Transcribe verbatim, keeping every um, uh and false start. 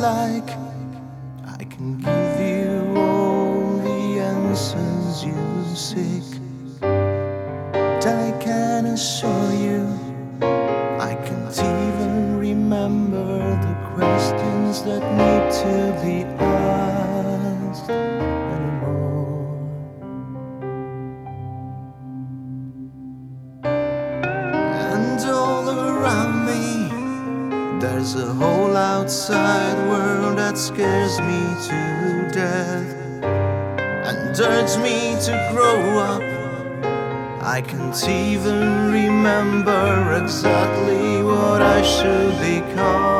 like. I can give you all the answers you seek. I can assure you I can't even remember the questions that need to be asked anymore. And all around me there's a whole outside world that scares me to death and urges me to grow up. I can't even remember exactly what I should become.